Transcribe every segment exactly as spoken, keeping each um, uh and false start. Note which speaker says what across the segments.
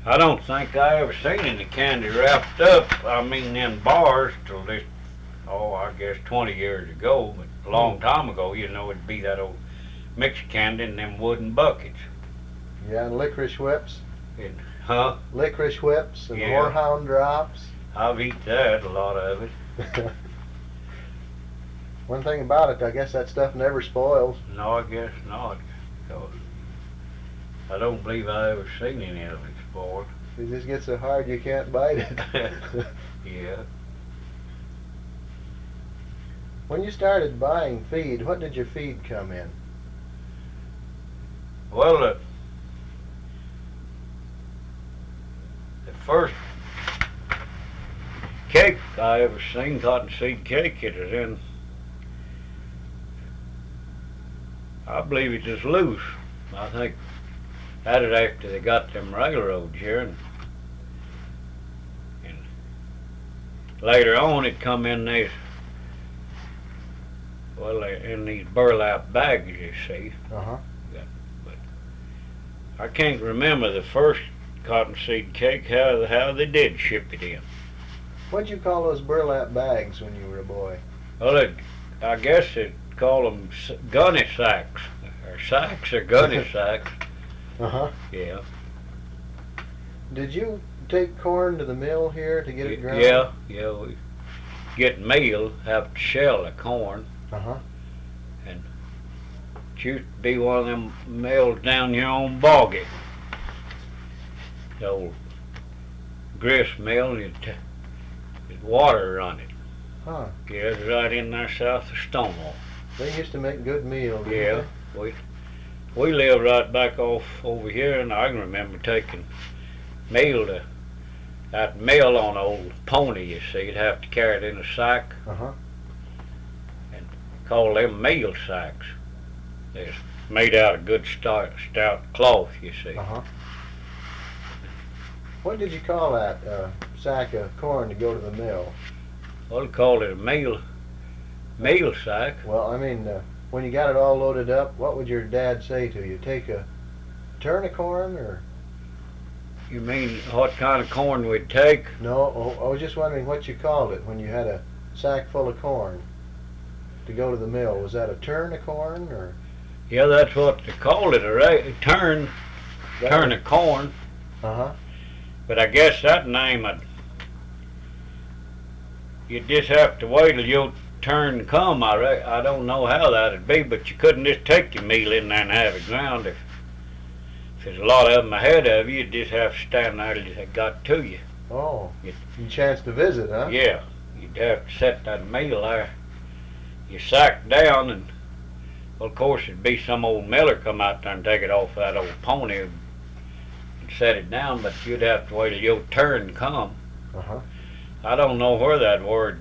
Speaker 1: I don't think I ever seen any candy wrapped up, I mean in bars, till this, oh, I guess twenty years ago, but a long time ago, you know, it'd be that old mixed candy in them wooden buckets.
Speaker 2: Yeah, and licorice whips.
Speaker 1: And, huh?
Speaker 2: Licorice whips and
Speaker 1: Yeah.
Speaker 2: Horehound drops.
Speaker 1: I've eat that, a lot of it.
Speaker 2: One thing about it, I guess that stuff never spoils.
Speaker 1: No, I guess not. 'Cause I don't believe I ever seen any of it spoiled.
Speaker 2: It just gets so hard you can't bite it.
Speaker 1: Yeah.
Speaker 2: When you started buying feed, what did your feed come in?
Speaker 1: Well, the, the first cake I ever seen, cottonseed cake, it was in, I believe it was loose. I think that is after they got them railroads here, and, and later on it come in these, well, in these burlap bags, you see.
Speaker 2: Uh-huh.
Speaker 1: But I can't remember the first cottonseed cake, how, how they did ship it in.
Speaker 2: What'd you call those burlap bags when you were a boy?
Speaker 1: Well, it, I guess they'd call them s- gunny sacks, or sacks or gunny sacks.
Speaker 2: Uh-huh.
Speaker 1: Yeah.
Speaker 2: Did you take corn to the mill here to get it ground?
Speaker 1: Yeah, yeah. We get meal, have to shell the corn.
Speaker 2: Uh-huh.
Speaker 1: And it used to be one of them mills down here on Boggy. The old grist mill, you'd, t- you'd water run it.
Speaker 2: Huh.
Speaker 1: Yeah, it's right in there south of Stonewall.
Speaker 2: They used to make good meals. didn't
Speaker 1: Yeah,
Speaker 2: they?
Speaker 1: we we live right back off over here, and I can remember taking meal to that mill on an old pony. You see, you'd have to carry it in a sack.
Speaker 2: Uh-huh.
Speaker 1: Call them meal sacks. They're made out of good stout, stout cloth. You see.
Speaker 2: Uh-huh. What did you call that uh, sack of corn to go to the mill?
Speaker 1: Well, they called it a meal meal sack.
Speaker 2: Well, I mean, uh, when you got it all loaded up, what would your dad say to you? Take a turn of corn, or
Speaker 1: You mean what kind of corn we'd take?
Speaker 2: no? Oh, I was just wondering what you called it when you had a sack full of corn to go to the mill. Was that a turn of corn, or
Speaker 1: Yeah, that's what they called it, a ra- turn
Speaker 2: that
Speaker 1: turn
Speaker 2: was-
Speaker 1: of corn.
Speaker 2: Uh-huh.
Speaker 1: But I guess that name, would you'd just have to wait till your turn come. I re- I don't know how that'd be, but you couldn't just take your meal in there and have it ground. If, if there's a lot of them ahead of you, you'd just have to stand there till it got to you.
Speaker 2: Oh,
Speaker 1: It-
Speaker 2: you chance to visit, huh?
Speaker 1: Yeah, you'd have to set that meal there. You sack down, and well, of course it'd be some old miller come out there and take it off that old pony and set it down, but you'd have to wait till your turn come.
Speaker 2: Uh-huh.
Speaker 1: I don't know where that word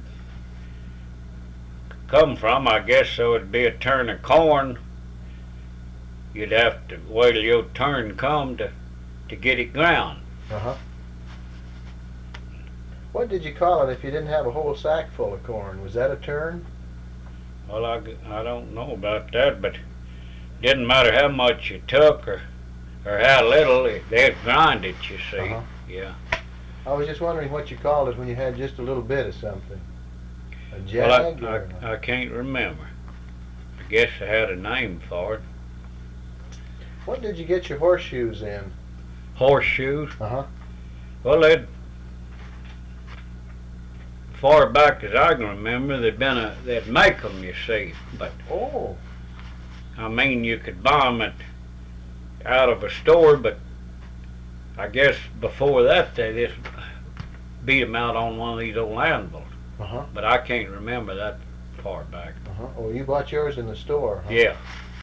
Speaker 1: come from. I guess so it'd be a turn of corn. You'd have to wait till your turn come to, to get it ground.
Speaker 2: Uh-huh. What did you call it if you didn't have a whole sack full of corn? Was that a turn?
Speaker 1: Well, I, g- I don't know about that, but it didn't matter how much you took or or how little, it, they'd grind it, you see.
Speaker 2: Uh-huh.
Speaker 1: Yeah.
Speaker 2: I was just wondering what you called it when you had just a little bit of something. A
Speaker 1: Well,
Speaker 2: jag?
Speaker 1: I,
Speaker 2: or
Speaker 1: I, I can't remember. I guess I had a name for it.
Speaker 2: What did you get your horseshoes in?
Speaker 1: Horseshoes.
Speaker 2: Uh-huh.
Speaker 1: Well, they'd, far back as I can remember, they'd been a, they'd make them, you see. But
Speaker 2: Oh.
Speaker 1: I mean, you could buy them at, out of a store, but I guess before that they just beat them out on one of these old anvils.
Speaker 2: Uh-huh.
Speaker 1: But I can't remember that far back.
Speaker 2: Uh-huh. Oh, you bought yours in the store, huh?
Speaker 1: Yeah.